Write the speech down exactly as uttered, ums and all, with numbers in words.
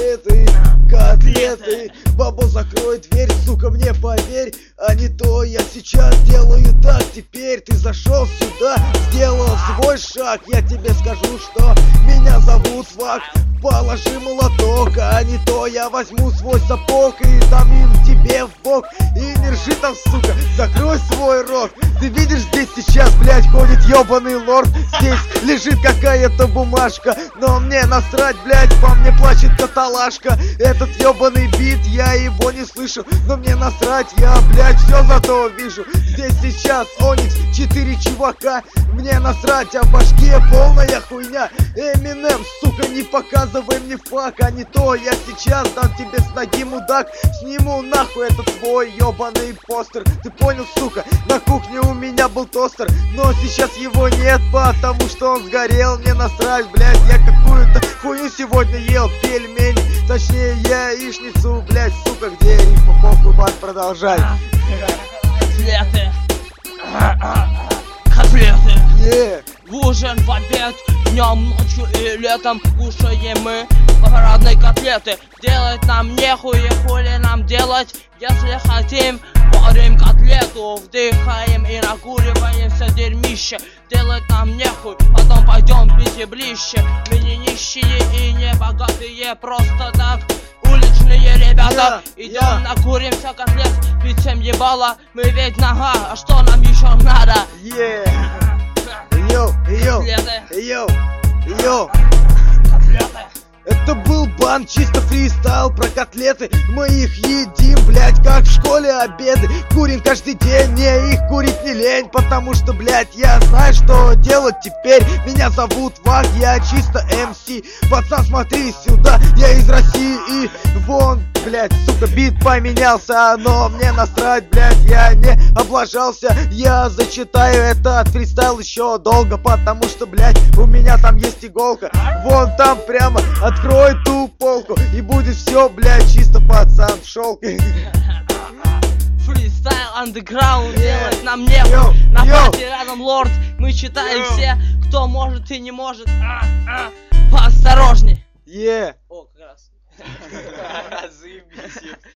котлеты, котлеты. Бабо, закрой дверь, сука, мне поверь. А не то я сейчас делаю так. Теперь ты зашел сюда, сделал свой шаг. Я тебе скажу, что меня зовут Свак. Положи молоток, а не то я возьму свой сапог и дам им тебе в бок. И не ржи там, сука, закрой свой рот. Ты видишь, здесь сейчас, блядь, ходит ебаный лорд. Здесь лежит какая-то бумажка, но мне насрать, блядь, по мне плачет каталажка. Этот ебаный бит, я его не слышу, но мне насрать, я, блядь, все зато вижу. Здесь сейчас Оникс, четыре чувака, мне насрать, а в башке полная хуйня. Эминем, сука, не показывай мне фак, а не то я сейчас дам тебе с ноги, мудак. Сниму нахуй этот твой ебаный постер. Ты понял, сука? На кухне у меня был тостер, но сейчас его нет, потому что он сгорел. Мне насрать, блядь, я какую-то хуйню сегодня ел, пельмени. Точнее, яичницу, блядь, сука, где рифма, похуй, бат, продолжай. Котлеты, котлеты, yeah. В ужин, в обед, днем, ночью и летом кушаем мы парадные котлеты. Делать нам нехуй, хули нам делать, если хотим. Варим котлету, вдыхаем и накуриваемся дерьмище. Делать нам нехуй, потом пойдем пить и ближе. Мы не нищие и не богатые, просто так уличные ребята. Yeah, Идем, yeah. накуримся котлет, пить всем ебало. Мы ведь нога, а что нам еще надо? Yeah. Йоу, йоу, Котлеты, йоу, йоу. котлеты. Это был бан, чисто фристайл про котлеты. Мы их едим, блять, как в школе обеды. Курим каждый день, мне их курить не лень. Потому что, блять, я знаю, что делать теперь. Меня зовут Ваг, я чисто эм си. Пацан, смотри сюда, я из России. И вон, блять, сука, бит поменялся. Но мне насрать, блять, я не облажался. Я зачитаю этот фристайл еще долго. Потому что, блять, у меня там есть иголка. Вон там прямо, открой ту полку, и будет все, блядь, чисто пацан в шелке. Фристайл андеграунд, Yeah. делать нам нехуй. Yo, На yo. пати рядом лорд, мы читаем Yo. все, кто может и не может. А, а. Поосторожней. Е. О, как раз. Заебись.